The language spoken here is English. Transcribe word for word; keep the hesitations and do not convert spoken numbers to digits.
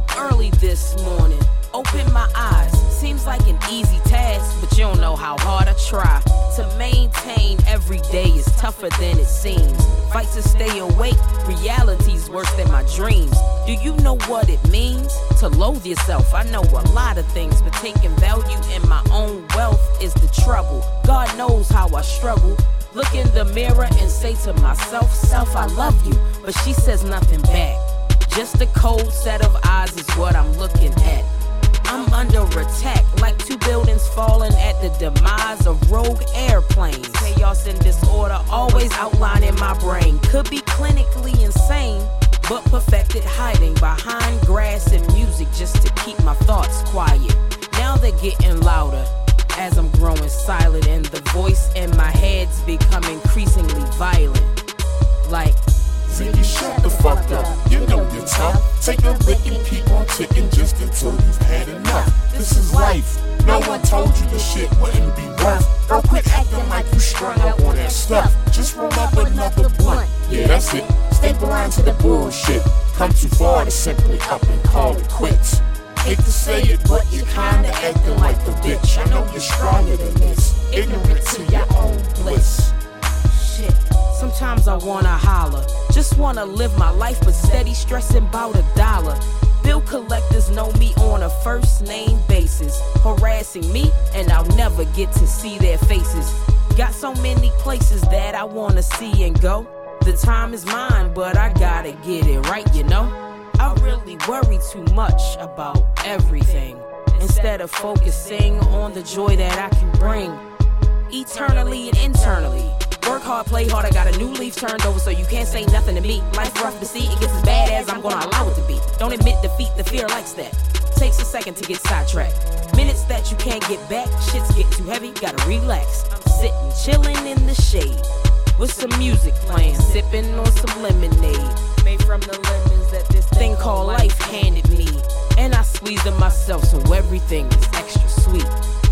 early this morning, open my eyes. Seems like an easy task, but you don't know how hard I try. To maintain every day is tougher than it seems. Fight to stay awake, reality's worse than my dreams. Do you know what it means to loathe yourself? I know a lot of things, but taking value in my own wealth is the trouble. God knows how I struggle. Look in the mirror and say to myself, self, I love you, but she says nothing back. Just a cold set of eyes is what I'm looking at. I'm under attack, like two buildings falling at the demise of rogue airplanes. Chaos and disorder always outlining my brain. Could be clinically insane, but perfected hiding behind grass and music just to keep my thoughts quiet. Now they're getting louder as I'm growing silent, and the voice in my head's become increasingly violent. Like, Ziggy, shut the fuck up, you know you're tough. Take a lick and keep on ticking just until you've had enough. This is life, no one told you this shit wouldn't be rough. Girl, quit acting like you strung out on that stuff. Just roll up another blunt, yeah that's it. Stay blind to the bullshit. Come too far to simply up and call it quits. Hate to say it, but you kinda acting like the bitch. I know you're stronger than this, ignorant to your own bliss. Shit, sometimes I wanna holler, just wanna live my life, but steady stressing about a dollar. Bill collectors know me on a first name basis, harassing me, and I'll never get to see their faces. Got so many places that I wanna see and go. The time is mine, but I gotta get it right, you know. I really worry too much about everything, instead of focusing on the joy that I can bring, eternally and internally. Work hard, play hard, I got a new leaf turned over, so you can't say nothing to me. Life rough to see, it gets as bad as I'm gonna allow it to be. Don't admit defeat, the fear likes that. Takes a second to get sidetracked. Minutes that you can't get back, shit's getting too heavy, gotta relax. I'm sitting, chilling in the shade, with some music playing, sipping on some lemonade, made from the lemons that this thing called life handed me. And I squeeze them myself, so everything is extra sweet.